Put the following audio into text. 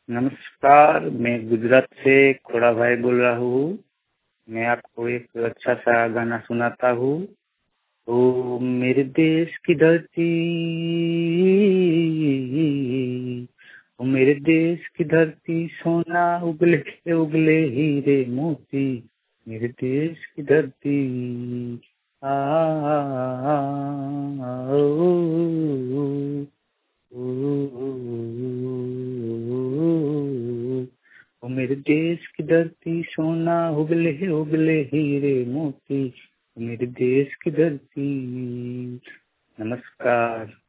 नमस्कार, मैं गुजरात से खोड़ा भाई बोल रहा हूँ। मैं आपको एक अच्छा सा गाना सुनाता हूँ। ओ मेरे देश की धरती, ओ मेरे देश की धरती, सोना उगले उगले हीरे मोती, मेरे देश की धरती। आ, आ, आ, आ, ओ, ओ मेरे देश की धरती, सोना उगले उगले हीरे मोती, ओ मेरे देश की धरती। नमस्कार।